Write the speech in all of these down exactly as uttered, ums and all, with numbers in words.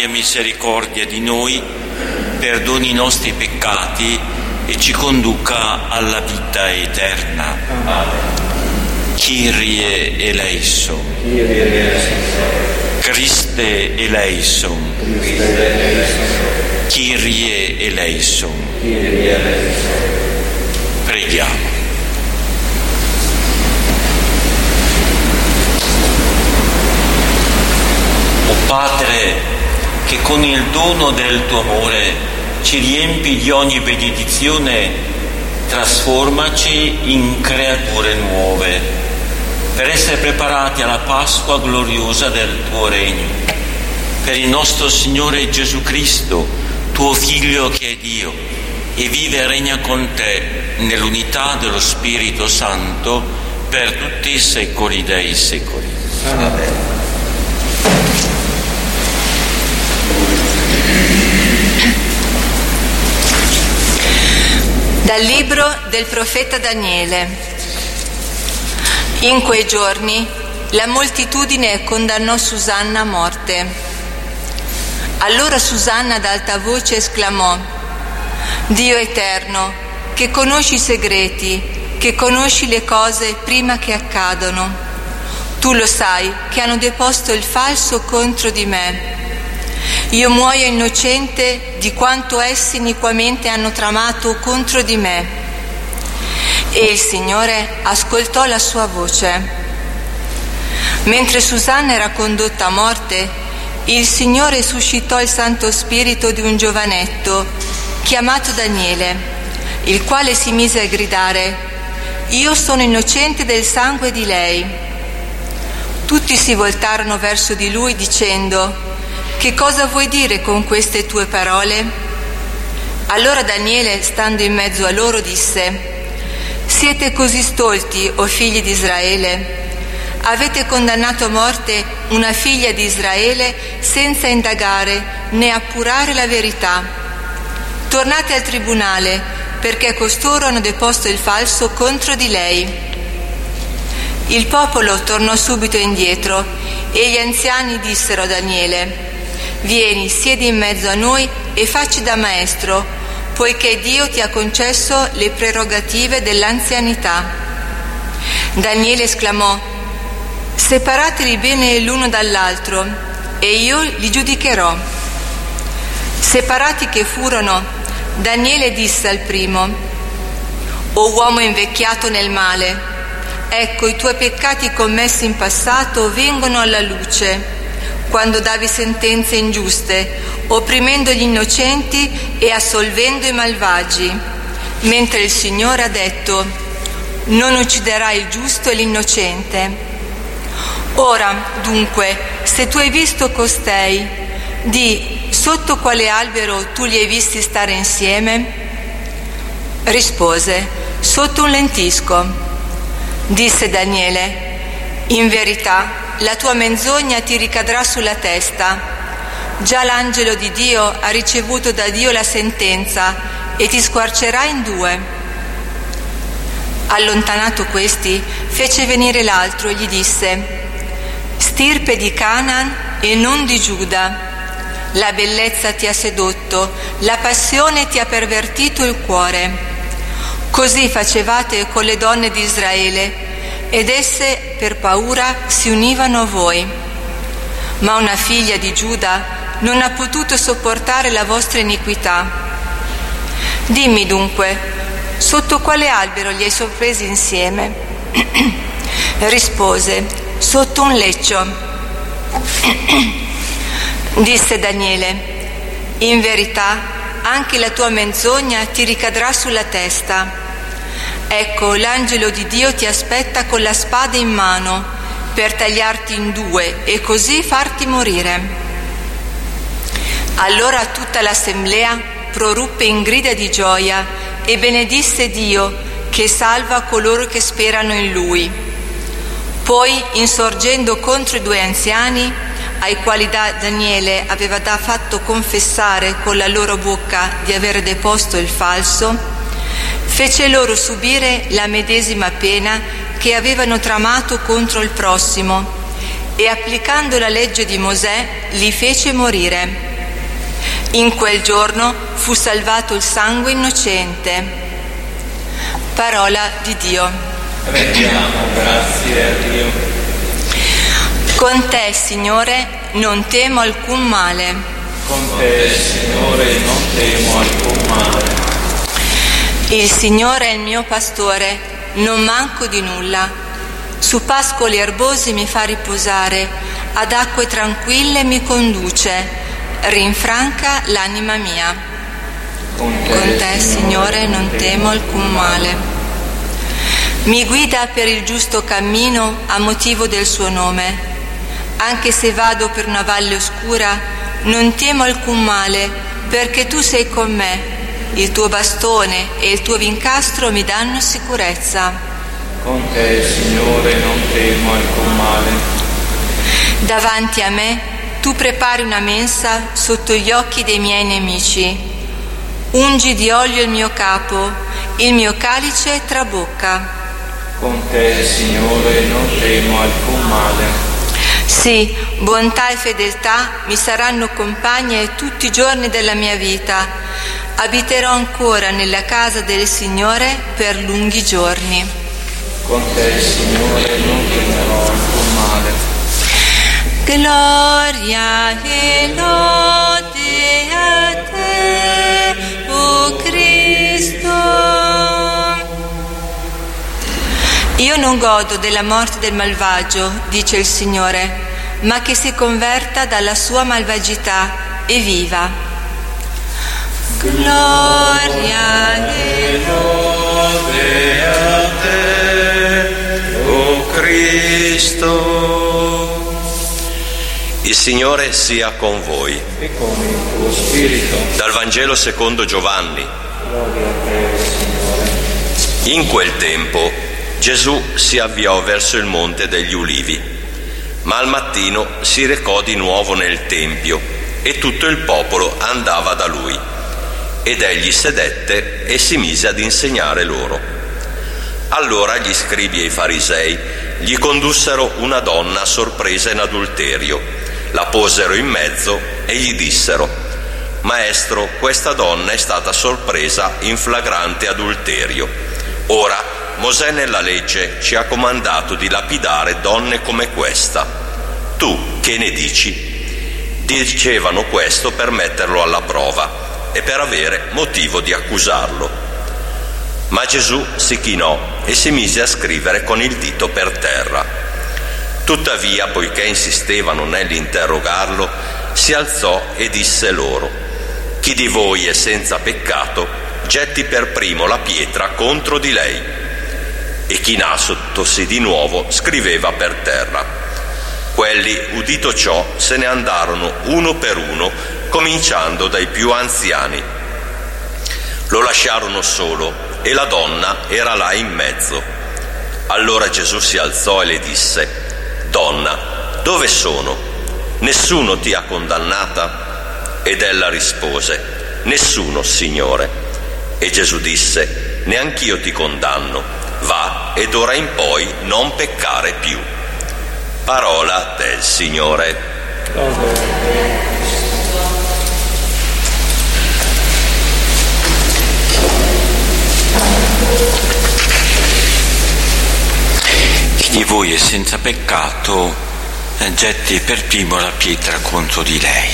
abbia misericordia di noi, perdoni i nostri peccati e ci conduca alla vita eterna. Kyrie eleison. Christe eleison. Kyrie eleison. Preghiamo. O Padre, che con il dono del tuo amore ci riempi di ogni benedizione, trasformaci in creature nuove, per essere preparati alla Pasqua gloriosa del tuo regno. Per il nostro Signore Gesù Cristo, tuo Figlio che è Dio, e vive e regna con te nell'unità dello Spirito Santo per tutti i secoli dei secoli. Amen. Dal libro del profeta Daniele. In quei giorni la moltitudine condannò Susanna a morte. Allora Susanna ad alta voce esclamò: Dio eterno, che conosci i segreti, che conosci le cose prima che accadono, tu lo sai che hanno deposto il falso contro di me. Io muoio innocente di quanto essi iniquamente hanno tramato contro di me. E il Signore ascoltò la sua voce. Mentre Susanna era condotta a morte, il Signore suscitò il Santo Spirito di un giovanetto chiamato Daniele, il quale si mise a gridare: Io sono innocente del sangue di lei. Tutti si voltarono verso di lui dicendo: Che cosa vuoi dire con queste tue parole? Allora Daniele, stando in mezzo a loro, disse: Siete così stolti, o figli di Israele? Avete condannato a morte una figlia di Israele senza indagare né appurare la verità. Tornate al tribunale, perché costoro hanno deposto il falso contro di lei. Il popolo tornò subito indietro e gli anziani dissero a Daniele: Vieni, siedi in mezzo a noi e facci da maestro, poiché Dio ti ha concesso le prerogative dell'anzianità. Daniele esclamò: Separateli bene l'uno dall'altro, e io li giudicherò. Separati che furono, Daniele disse al primo: O uomo invecchiato nel male, ecco i tuoi peccati commessi in passato vengono alla luce, quando davi sentenze ingiuste, opprimendo gli innocenti e assolvendo i malvagi, mentre il Signore ha detto: non ucciderai il giusto e l'innocente. Ora, dunque, se tu hai visto costei, di sotto quale albero tu li hai visti stare insieme? Rispose: sotto un lentisco. Disse Daniele: in verità, la tua menzogna ti ricadrà sulla testa. Già l'angelo di Dio ha ricevuto da Dio la sentenza e ti squarcerà in due. Allontanato questi, fece venire l'altro e gli disse: stirpe di Canaan e non di Giuda, la bellezza ti ha sedotto, la passione ti ha pervertito il cuore. Così facevate con le donne di Israele, ed esse per paura si univano a voi. Ma una figlia di Giuda non ha potuto sopportare la vostra iniquità. Dimmi dunque, sotto quale albero li hai sorpresi insieme? Rispose: sotto un leccio. Disse Daniele: in verità, anche la tua menzogna ti ricadrà sulla testa. Ecco, l'angelo di Dio ti aspetta con la spada in mano per tagliarti in due e così farti morire. Allora tutta l'assemblea proruppe in grida di gioia e benedisse Dio, che salva coloro che sperano in Lui. Poi, insorgendo contro i due anziani, ai quali Daniele aveva da fatto confessare con la loro bocca di avere deposto il falso, fece loro subire la medesima pena che avevano tramato contro il prossimo, e applicando la legge di Mosè li fece morire. In quel giorno fu salvato il sangue innocente. Parola di Dio. Rendiamo grazie a Dio. Con te, Signore, non temo alcun male. Con te, Signore, non temo alcun male. Il Signore è il mio pastore, non manco di nulla. Su pascoli erbosi mi fa riposare, ad acque tranquille mi conduce, rinfranca l'anima mia. Con te, Con te, Signore, non temo alcun male. Mi guida per il giusto cammino a motivo del suo nome. Anche se vado per una valle oscura, non temo alcun male, perché tu sei con me. Il tuo bastone e il tuo vincastro mi danno sicurezza. Con te, Signore, non temo alcun male. Davanti a me tu prepari una mensa sotto gli occhi dei miei nemici. Ungi di olio il mio capo, il mio calice trabocca. Con te, Signore, non temo alcun male. Sì, bontà e fedeltà mi saranno compagne tutti i giorni della mia vita. Abiterò ancora nella casa del Signore per lunghi giorni. Con te, Signore, non temerò alcun male. Gloria e lode a te, o Cristo. Io non godo della morte del malvagio, dice il Signore, ma che si converta dalla sua malvagità e viva. Gloria e lode a te, o Cristo. Il Signore sia con voi. E con il tuo spirito. Dal Vangelo secondo Giovanni. Gloria a te, Signore. In quel tempo Gesù si avviò verso il Monte degli Ulivi, ma al mattino si recò di nuovo nel Tempio e tutto il popolo andava da lui. Ed egli sedette e si mise ad insegnare loro. Allora gli scribi e i farisei gli condussero una donna sorpresa in adulterio, la posero in mezzo e gli dissero: Maestro, questa donna è stata sorpresa in flagrante adulterio. Ora Mosè nella legge ci ha comandato di lapidare donne come questa. Tu che ne dici? Dicevano questo per metterlo alla prova e per avere motivo di accusarlo. Ma Gesù si chinò e si mise a scrivere con il dito per terra. Tuttavia, poiché insistevano nell'interrogarlo, si alzò e disse loro: Chi di voi è senza peccato, getti per primo la pietra contro di lei. E chinatosi di nuovo scriveva per terra. Quelli, udito ciò, se ne andarono uno per uno, cominciando dai più anziani. Lo lasciarono solo e la donna era là in mezzo. Allora Gesù si alzò e le disse: Donna, dove sono? Nessuno ti ha condannata? Ed ella rispose: Nessuno, Signore. E Gesù disse: Neanch'io ti condanno. Va e d'ora in poi non peccare più. Parola del Signore. Chi di voi è senza peccato, getti per primo la pietra contro di lei.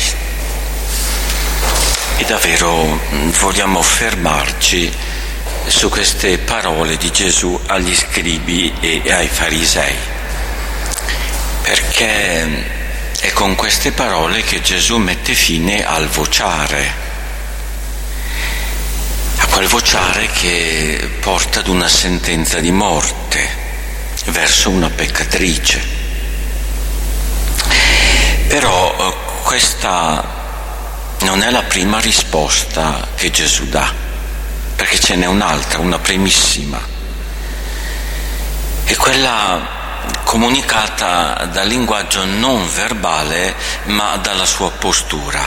E davvero vogliamo fermarci su queste parole di Gesù agli scribi e ai farisei, perché è con queste parole che Gesù mette fine al vociare, a quel vociare che porta ad una sentenza di morte verso una peccatrice. Però questa non è la prima risposta che Gesù dà, perché ce n'è un'altra, una primissima, è quella comunicata dal linguaggio non verbale ma dalla sua postura,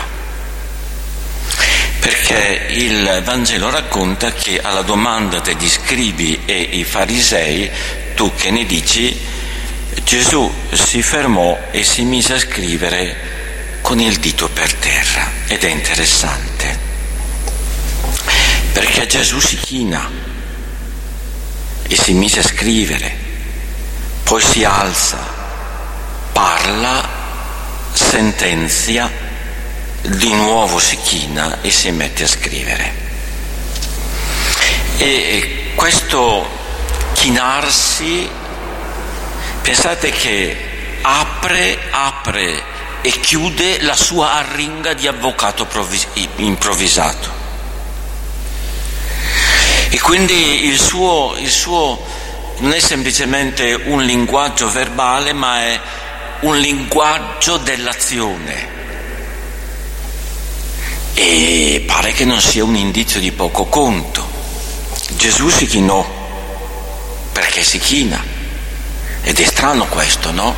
perché il Vangelo racconta che alla domanda degli scribi e i farisei, tu che ne dici, Gesù si fermò e si mise a scrivere con il dito per terra. Ed è interessante, perché Gesù si china e si mise a scrivere, poi si alza, parla, sentenzia, di nuovo si china e si mette a scrivere. E questo chinarsi, pensate che apre, apre e chiude la sua arringa di avvocato improvvisato. E quindi il suo, il suo non è semplicemente un linguaggio verbale, ma è un linguaggio dell'azione. E pare che non sia un indizio di poco conto. Gesù si chinò, perché si china. Ed è strano questo, no?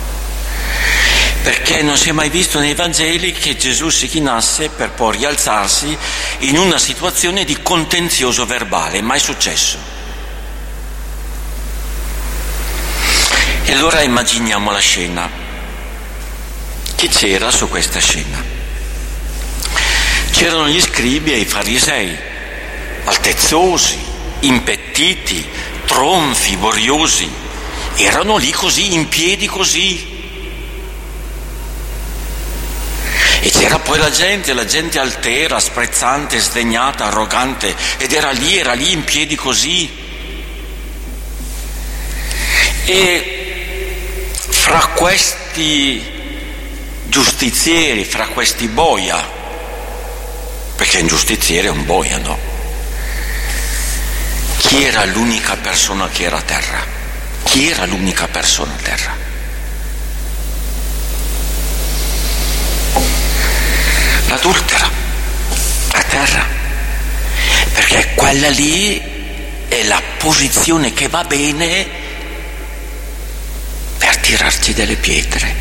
Perché non si è mai visto nei Vangeli che Gesù si chinasse per poi rialzarsi in una situazione di contenzioso verbale, mai successo. E allora immaginiamo la scena. Chi c'era su questa scena? C'erano gli scribi e i farisei, altezzosi, impettiti, tronfi, boriosi, erano lì così, in piedi così. E c'era poi la gente, la gente altera, sprezzante, sdegnata, arrogante, ed era lì, era lì in piedi così. E fra questi giustizieri, fra questi boia, perché un giustiziere è un boia, no? Chi era l'unica persona che era a terra? Chi era l'unica persona a terra? L'adultera, a terra, perché quella lì è la posizione che va bene per tirarci delle pietre.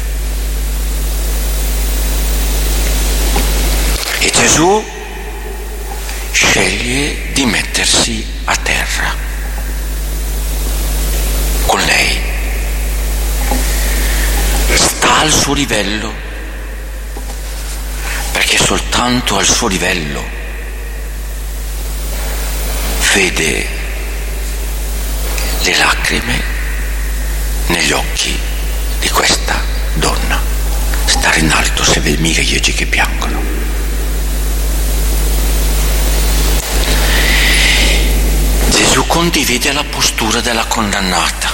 E Gesù sceglie di mettersi a terra con lei, sta al suo livello, perché soltanto al suo livello vede le lacrime negli occhi di questa donna. Stare in alto se vede mica gli occhi che piangono. Gesù condivide la postura della condannata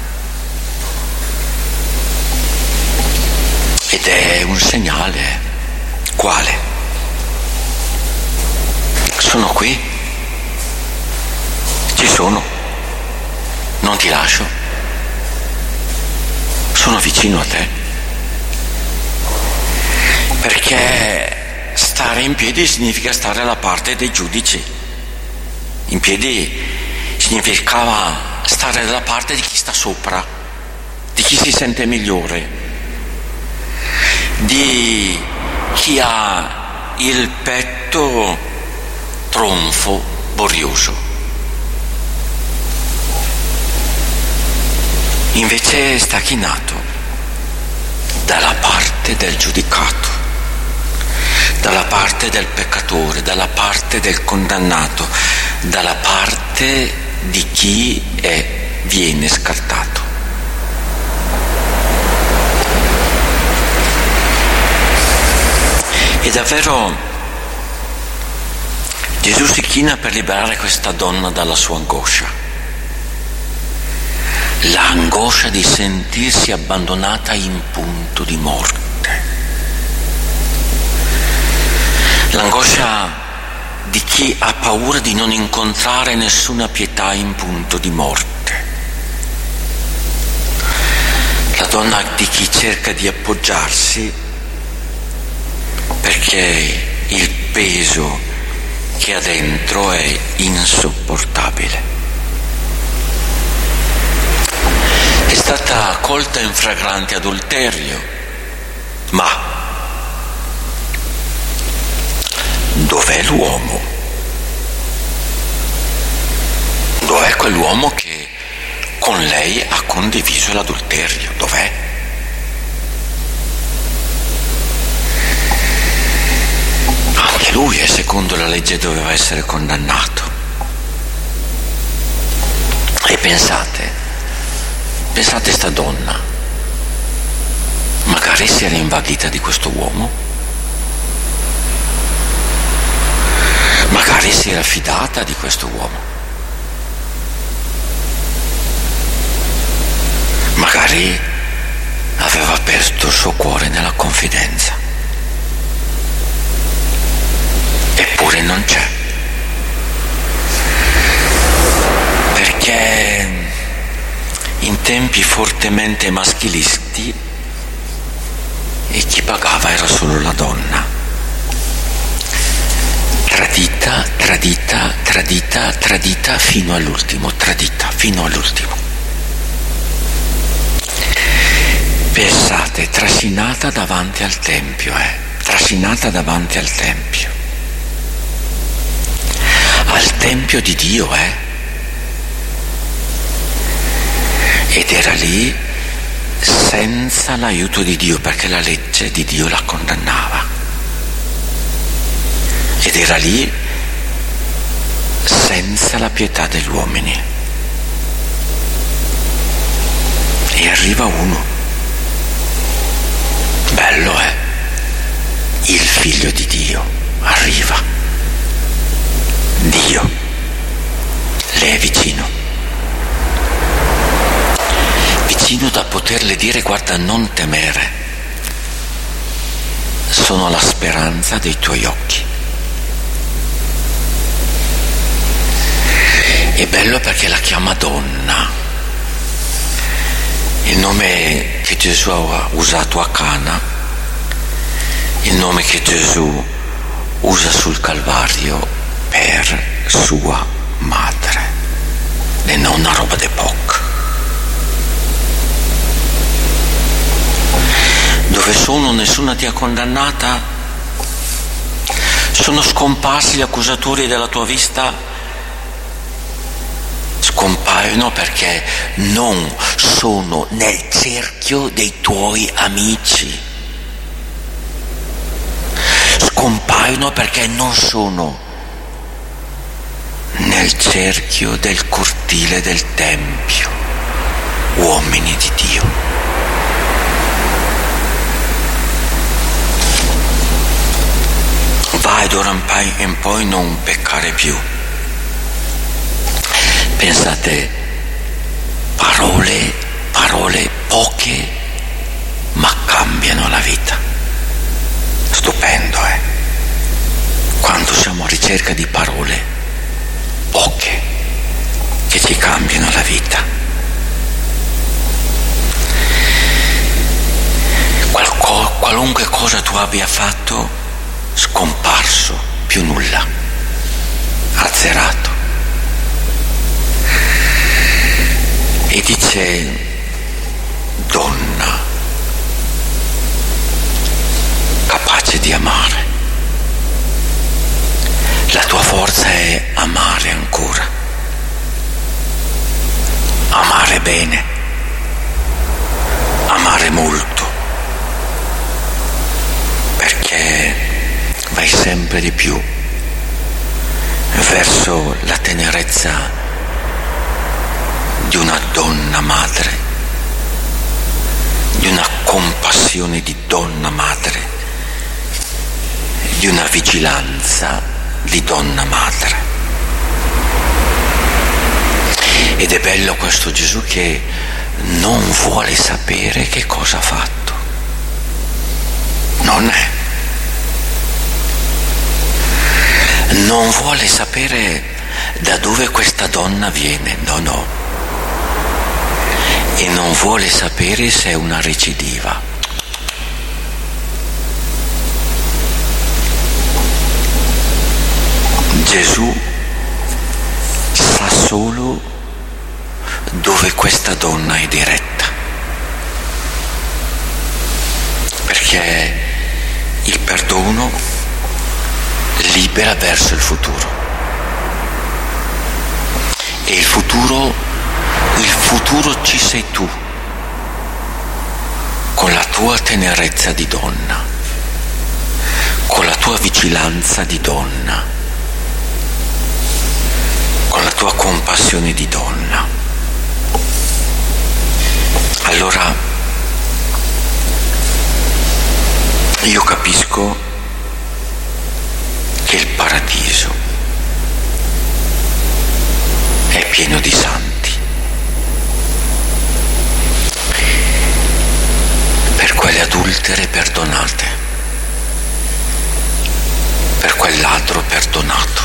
ed è un segnale. Quale? Sono qui, ci sono, non ti lascio, sono vicino a te, perché stare in piedi significa stare alla parte dei giudici. In piedi significava stare dalla parte di chi sta sopra, di chi si sente migliore, di chi ha il petto tronfo, borioso. Invece sta chinato dalla parte del giudicato, dalla parte del peccatore, dalla parte del condannato, dalla parte di chi è, viene scartato. E davvero Gesù si china per liberare questa donna dalla sua angoscia, l'angoscia di sentirsi abbandonata in punto di morte, l'angoscia di chi ha paura di non incontrare nessuna pietà in punto di morte, la donna di chi cerca di appoggiarsi perché il peso che ha dentro è insopportabile. È stata colta in flagrante adulterio, ma dov'è l'uomo? Dov'è quell'uomo che con lei ha condiviso l'adulterio? Dov'è? Anche lui, è secondo la legge, doveva essere condannato. E pensate, pensate sta donna, magari si era invaghita di questo uomo, magari si era fidata di questo uomo, magari aveva aperto il suo cuore nella confidenza, eppure non c'è, perché in tempi fortemente maschilisti e chi pagava era solo la donna, tradita, tradita, tradita, tradita fino all'ultimo, tradita fino all'ultimo. Pensate, trascinata davanti al Tempio, eh, trascinata davanti al Tempio, al Tempio di Dio, eh, ed era lì senza l'aiuto di Dio, perché la legge di Dio la condannava, ed era lì senza la pietà degli uomini. E arriva uno, bello, eh, il figlio di Dio arriva, Dio le è vicino, vicino da poterle dire: guarda, non temere, sono la speranza dei tuoi occhi. È bello perché la chiama donna, il nome che Gesù ha usato a Cana, il nome che Gesù usa sul Calvario per sua madre, e non una roba de poc. Dove sono, nessuna ti ha condannata? Sono scomparsi gli accusatori della tua vista? Scompaiono perché non sono nel cerchio dei tuoi amici. Scompaiono perché non sono nel cerchio del cortile del Tempio, uomini di Dio. Vai d'ora in poi non peccare più. Pensate, parole, parole poche, ma cambiano la vita. Stupendo, eh? Quando siamo a ricerca di parole poche che ci cambiano la vita. Qualco, qualunque cosa tu abbia fatto, scomparso, più nulla, azzerato. E dice: donna capace di amare, la tua forza è amare ancora, amare bene, amare molto, perché vai sempre di più verso la tenerezza di una donna madre, di una compassione di donna madre, di una vigilanza di donna madre. Ed è bello questo Gesù che non vuole sapere che cosa ha fatto, non è, non vuole sapere da dove questa donna viene, no no, e non vuole sapere se è una recidiva. Gesù sa solo dove questa donna è diretta, perché il perdono libera verso il futuro, e il futuro Il futuro ci sei tu, con la tua tenerezza di donna, con la tua vigilanza di donna, con la tua compassione di donna. Allora io capisco che il paradiso è pieno di santi. Per quelle adultere perdonate, per quel ladro perdonato,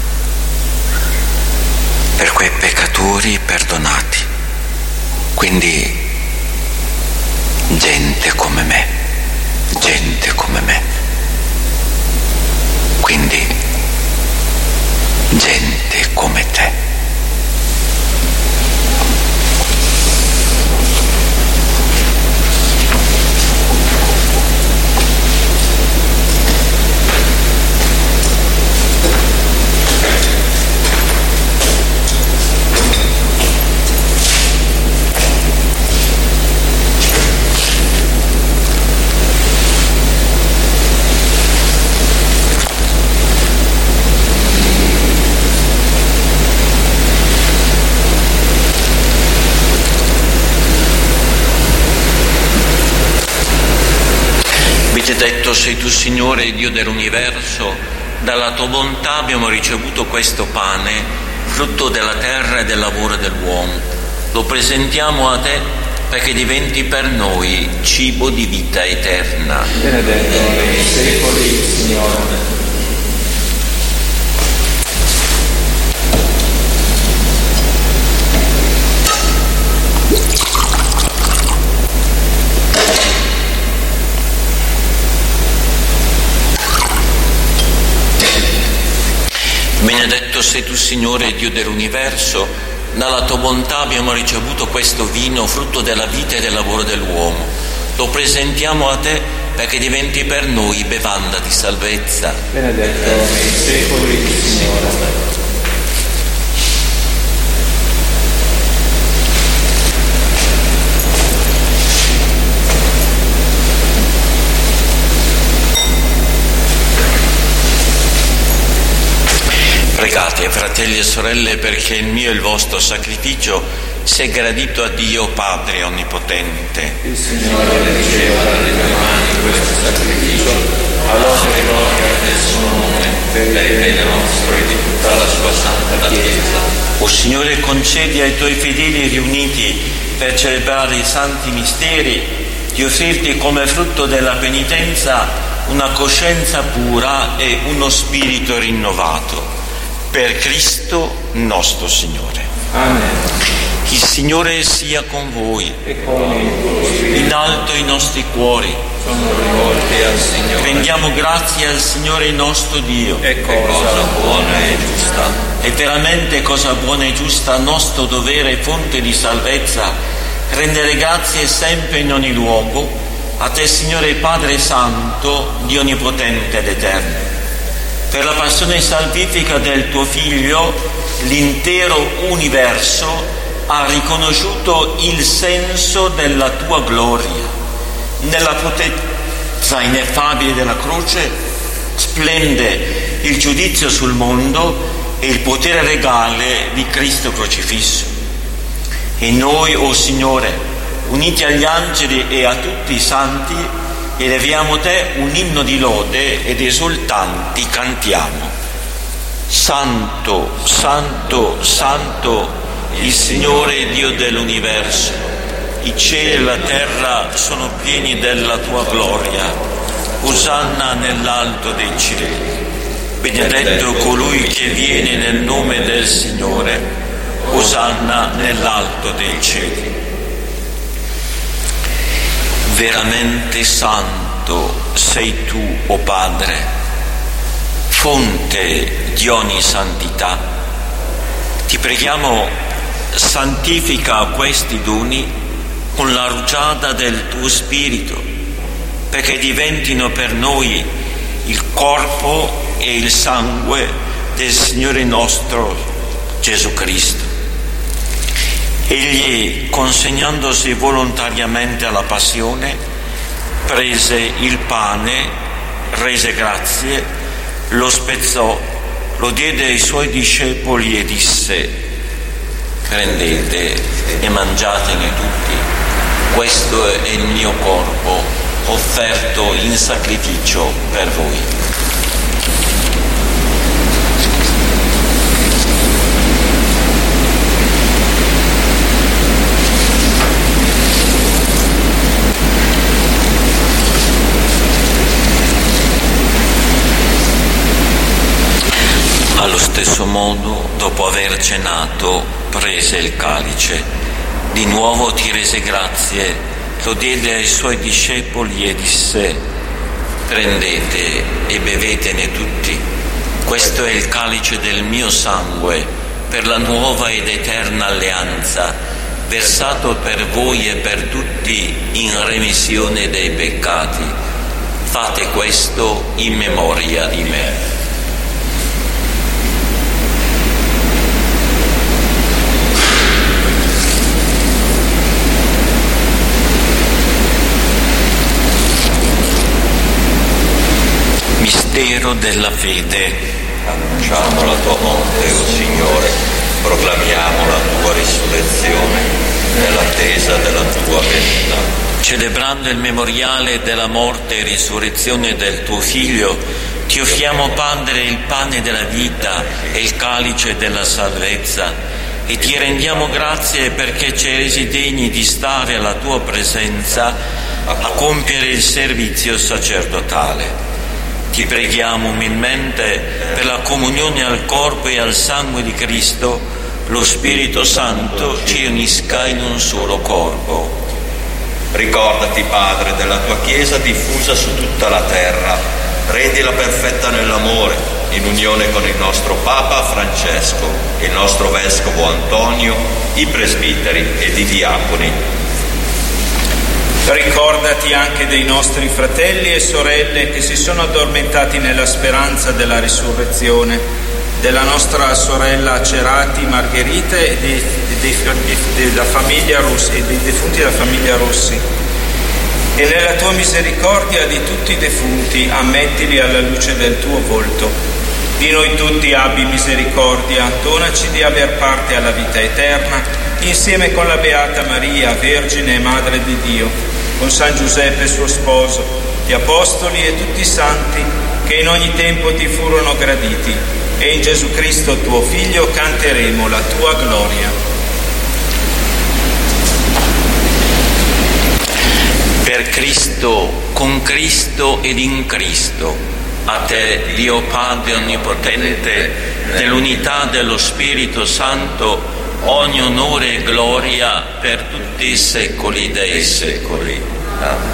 per quei peccatori perdonati. Quindi gente come me, gente come me. Quindi gente come te. Benedetto sei tu, Signore, Dio dell'universo, dalla tua bontà abbiamo ricevuto questo pane, frutto della terra e del lavoro dell'uomo. Lo presentiamo a te perché diventi per noi cibo di vita eterna. Benedetto nei secoli, Signore. Benedetto sei tu, Signore, Dio dell'universo, dalla tua bontà abbiamo ricevuto questo vino, frutto della vita e del lavoro dell'uomo. Lo presentiamo a te perché diventi per noi bevanda di salvezza. Benedetto nei secoli, Signore. Pregate, fratelli e sorelle, perché il mio e il vostro sacrificio sia gradito a Dio Padre Onnipotente. Il Signore riceva dalle tue mani questo sacrificio, all'onore e gloria del suo nome, per il bene nostro e di tutta la sua santa Chiesa. O Signore, concedi ai tuoi fedeli riuniti per celebrare i santi misteri di offrirti come frutto della penitenza una coscienza pura e uno spirito rinnovato. Per Cristo nostro Signore. Amen. Il Signore sia con voi. E con il tuo spirito. In alto i nostri cuori. Sono rivolti al Signore. Rendiamo grazie al Signore nostro Dio. È cosa buona e giusta. È veramente cosa buona e giusta, nostro dovere e fonte di salvezza, rendere grazie sempre in ogni luogo a te, Signore Padre Santo, Dio Onnipotente ed Eterno. Per la passione salvifica del tuo Figlio, l'intero universo ha riconosciuto il senso della tua gloria. Nella potenza ineffabile della croce splende il giudizio sul mondo e il potere regale di Cristo crocifisso. E noi, o Signore, uniti agli angeli e a tutti i santi, eleviamo te un inno di lode ed esultanti cantiamo. Santo, santo, santo, il Signore Dio dell'universo. I cieli e la terra sono pieni della tua gloria. Osanna nell'alto dei cieli. Benedetto colui che viene nel nome del Signore. Osanna nell'alto dei cieli. Veramente santo sei tu, o Padre, fonte di ogni santità. Ti preghiamo, santifica questi doni con la rugiada del tuo Spirito, perché diventino per noi il corpo e il sangue del Signore nostro Gesù Cristo. Egli, consegnandosi volontariamente alla passione, prese il pane, rese grazie, lo spezzò, lo diede ai suoi discepoli e disse: prendete e mangiatene tutti, questo è il mio corpo offerto in sacrificio per voi. Allo stesso modo, dopo aver cenato, prese il calice, di nuovo ti rese grazie, lo diede ai suoi discepoli e disse: prendete e bevetene tutti, questo è il calice del mio sangue, per la nuova ed eterna alleanza, versato per voi e per tutti in remissione dei peccati. Fate questo in memoria di me. Mistero della fede. Annunciamo la tua morte, o Signore, proclamiamo la tua risurrezione nell'attesa della tua venuta. Celebrando il memoriale della morte e risurrezione del tuo Figlio, ti offriamo, Padre, il pane della vita e il calice della salvezza, e ti rendiamo grazie perché ci hai resi degni di stare alla tua presenza a compiere il servizio sacerdotale. Ti preghiamo umilmente per la comunione al corpo e al sangue di Cristo, lo Spirito Santo ci unisca in un solo corpo. Ricordati, Padre, della tua Chiesa diffusa su tutta la terra, rendila perfetta nell'amore, in unione con il nostro Papa Francesco, il nostro Vescovo Antonio, i presbiteri ed i diaconi. Ricordati anche dei nostri fratelli e sorelle che si sono addormentati nella speranza della risurrezione, della nostra sorella Cerati Margherita e dei, dei, dei, della famiglia Rossi, e dei defunti della famiglia Rossi. E nella tua misericordia di tutti i defunti ammettili alla luce del tuo volto. Di noi tutti abbi misericordia, donaci di aver parte alla vita eterna, insieme con la Beata Maria, Vergine e Madre di Dio, con San Giuseppe suo sposo, gli Apostoli e tutti i santi che in ogni tempo ti furono graditi, e in Gesù Cristo tuo Figlio canteremo la tua gloria. Per Cristo, con Cristo ed in Cristo, a te, Dio Padre Onnipotente, nell'unità dello Spirito Santo, ogni onore e gloria per tutti i secoli dei secoli. Amen.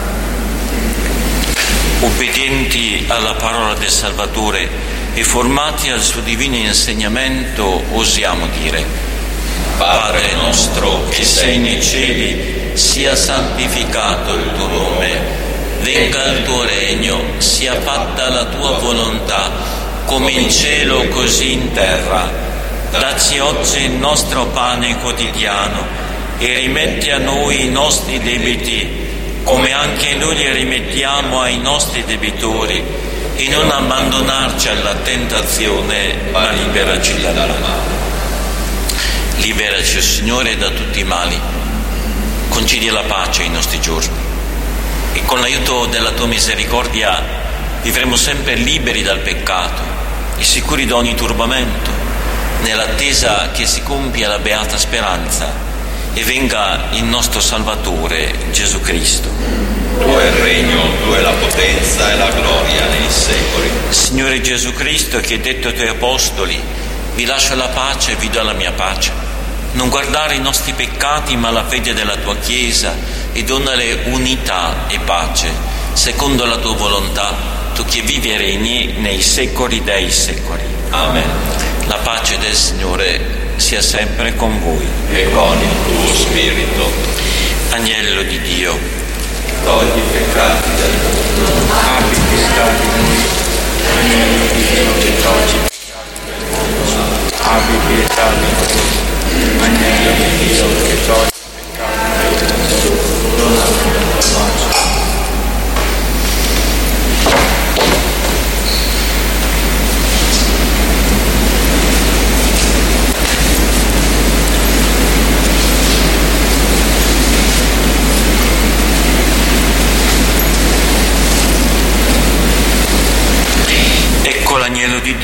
Obbedienti alla parola del Salvatore e formati al suo divino insegnamento, osiamo dire: Padre nostro che sei nei cieli, sia santificato il tuo nome, venga il tuo regno, sia fatta la tua volontà, come in cielo così in terra. Dacci oggi il nostro pane quotidiano e rimetti a noi i nostri debiti, come anche noi li rimettiamo ai nostri debitori, e non abbandonarci alla tentazione, ma liberaci dal male. Liberaci, Signore, da tutti i mali, concedi la pace ai nostri giorni, e con l'aiuto della tua misericordia vivremo sempre liberi dal peccato e sicuri da ogni turbamento, nell'attesa che si compia la beata speranza e venga il nostro Salvatore Gesù Cristo. Tuo è il regno, tua è la potenza e la gloria nei secoli. Signore Gesù Cristo, che hai detto ai tuoi apostoli: vi lascio la pace e vi do la mia pace, non guardare i nostri peccati ma la fede della tua Chiesa, e donale unità e pace secondo la tua volontà, tu che vivi e regni nei secoli dei secoli. Amen. La pace del Signore sia sempre con voi e con il tuo spirito. Agnello di Dio, togli i peccati del mondo, abbi pietà di noi. Agnello di Dio che togli i peccati del mondo, abbi pietà di noi. Agnello di Dio che togli i peccati del mondo, dona la pace.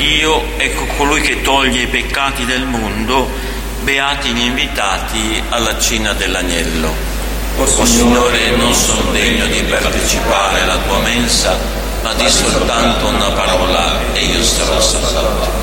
Dio, ecco colui che toglie i peccati del mondo, beati gli invitati alla cena dell'agnello. O Signore, non sono degno di partecipare alla tua mensa, ma di soltanto una parola e io sarò salvato.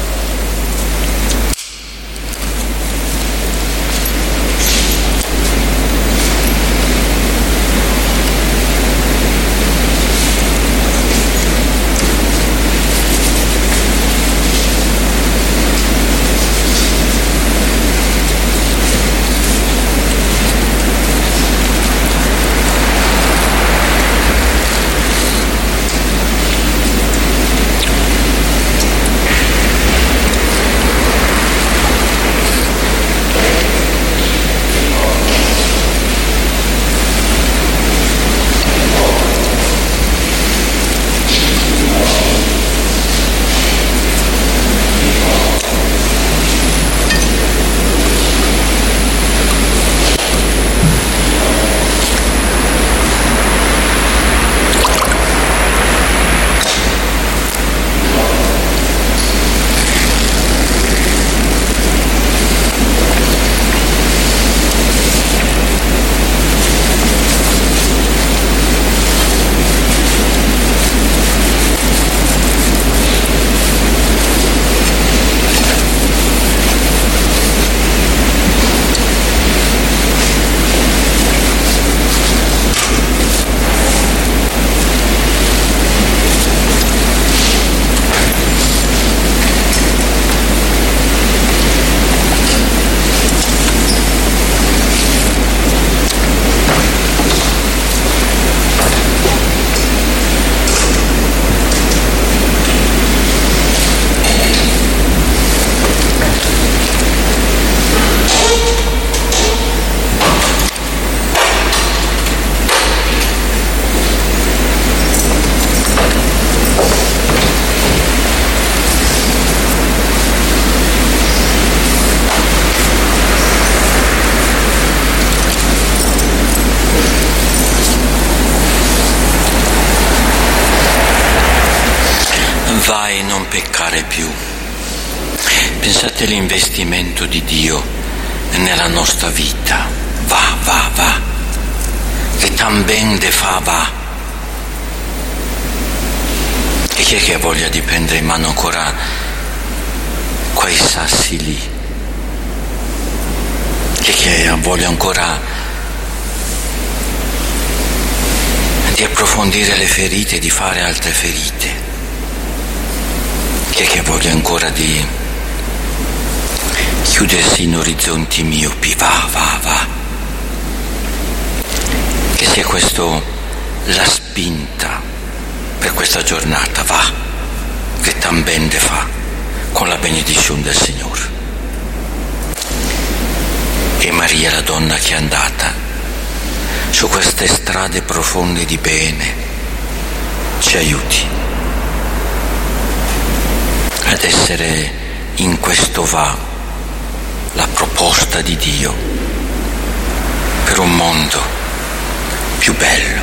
Vai, non peccare più. Pensate all'investimento di Dio nella nostra vita. Va, va, va. Che tan ben de fa, va. E chi è che ha voglia di prendere in mano ancora quei sassi lì? Chi è che ha voglia ancora di approfondire le ferite, di fare altre ferite? Chi è che voglia ancora di chiudersi in orizzonti miopi? Va, va, va. Che sia questo la spinta per questa giornata, va, che tan ben de fa, con la benedizione del Signore. E Maria, la donna che è andata su queste strade profonde di bene, ci aiuti ad essere in questo va, la proposta di Dio per un mondo più bello.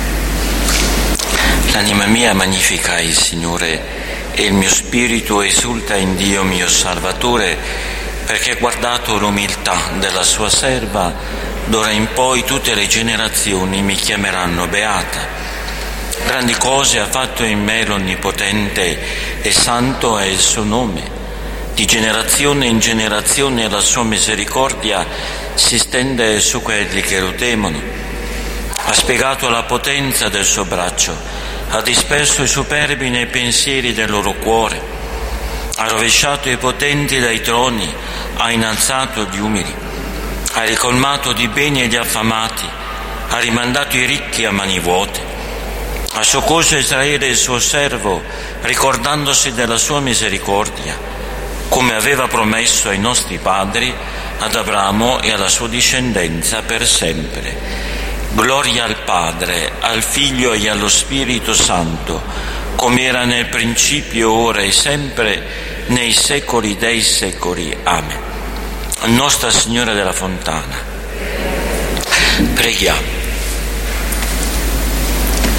L'anima mia magnifica il Signore e il mio spirito esulta in Dio mio Salvatore, perché ha guardato l'umiltà della sua serva. D'ora in poi tutte le generazioni mi chiameranno beata. Grandi cose ha fatto in me l'Onnipotente e santo è il suo nome. Di generazione in generazione la sua misericordia si stende su quelli che lo temono. Ha spiegato la potenza del suo braccio, ha disperso i superbi nei pensieri del loro cuore, ha rovesciato i potenti dai troni, ha innalzato gli umili, ha ricolmato di beni gli affamati, ha rimandato i ricchi a mani vuote. Ha soccorso Israele il suo servo, ricordandosi della sua misericordia, come aveva promesso ai nostri padri, ad Abramo e alla sua discendenza per sempre. Gloria al Padre, al Figlio e allo Spirito Santo, come era nel principio, ora e sempre, nei secoli dei secoli. Amen. Nostra Signora della Fontana, preghiamo.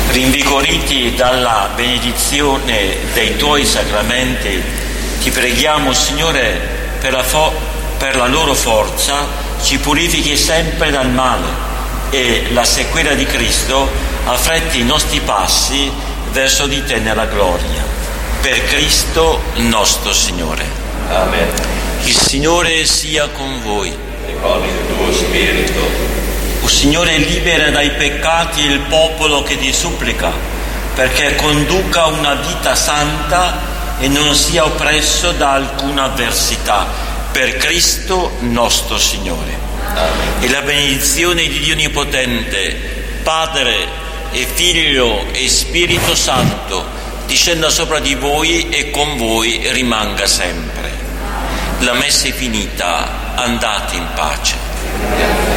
Rinvigoriti dalla benedizione dei Tuoi sacramenti, ti preghiamo, Signore, per la, fo- per la loro forza, ci purifichi sempre dal male e la sequela di Cristo affretti i nostri passi verso di Te nella gloria. Per Cristo nostro Signore. Amen. Il Signore sia con voi. E con il tuo spirito. O Signore, libera dai peccati il popolo che ti supplica, perché conduca una vita santa e non sia oppresso da alcuna avversità. Per Cristo nostro Signore. Amen. E la benedizione di Dio Onnipotente, Padre e Figlio e Spirito Santo, discenda sopra di voi e con voi rimanga sempre. La messa è finita, andate in pace.